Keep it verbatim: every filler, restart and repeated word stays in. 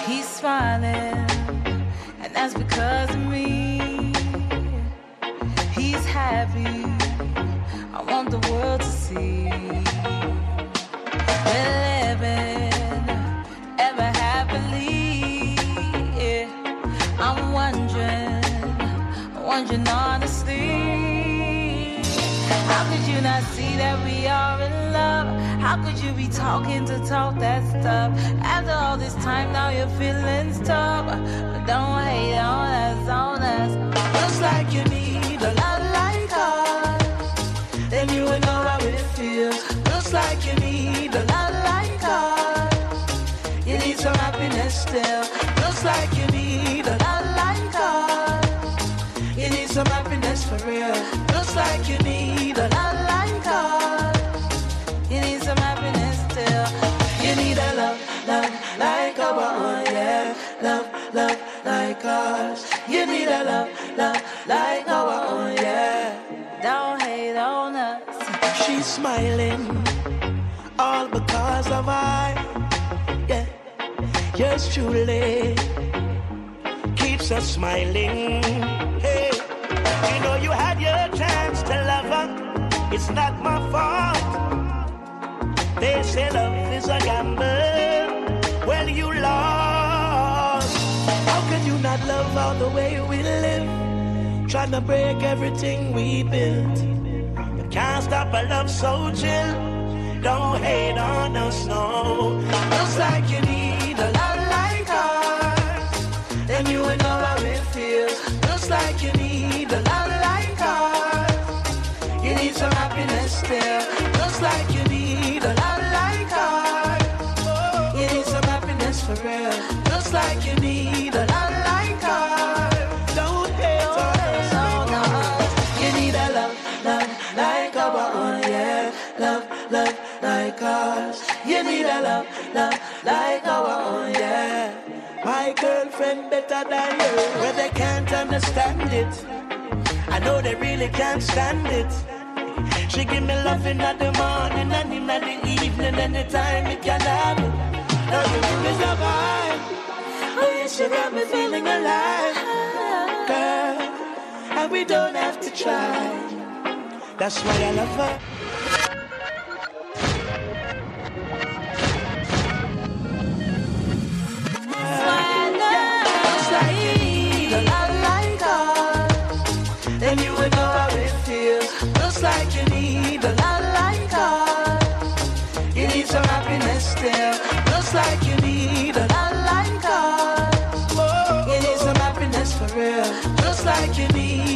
He's smiling, and that's because of me. He's happy, I want the world to see. We're living ever happily, yeah. I'm wondering, wondering honestly, how could you not see that we are in love? How could you be talking to talk that stuff? After all this time, now your feelings tough. But don't hate on us, on us. Looks like you need a lot like us. Then you would know how it feels. Looks like you need a lot like us. You need some happiness still. Looks like you need a lot like us. You need some happiness for real. Looks like you need a lot like us. You need some happiness still. You need a love, love like our own, yeah. Love, love like ours. You need a love, love like our own, yeah. Don't hate on us. She's smiling, all because of I, yeah. Yours truly keeps us smiling. Hey, you know you had your chance to love her. It's not my fault. They say love is a gamble. Well, you lost. How could you not love all the way we live? Trying to break everything we built. You can't stop a love so chill. Don't hate on us, no. Looks like you need a lot like us. Then you would know how it feels. Looks like you need a lot like us. You need some happiness still. Looks like you need a lot like us. You need some happiness for real. Looks like you need a lot like us. Don't hate on us. You need a love, love like our own, yeah. Love, love like us. You need a love, love like our own, yeah. My girlfriend better than you, where they can't understand it. I know they really can't stand it. She give me loving at the morning and in the evening, anytime it can happen. Now you give me the vibe. Oh yes, you got me feeling alive, girl. And we don't have to try. That's why I love her. Then you would know how it feels. Looks like you need a lot like us. You need some happiness still. Looks like you need a lot like us. You need some happiness for real. Looks like you need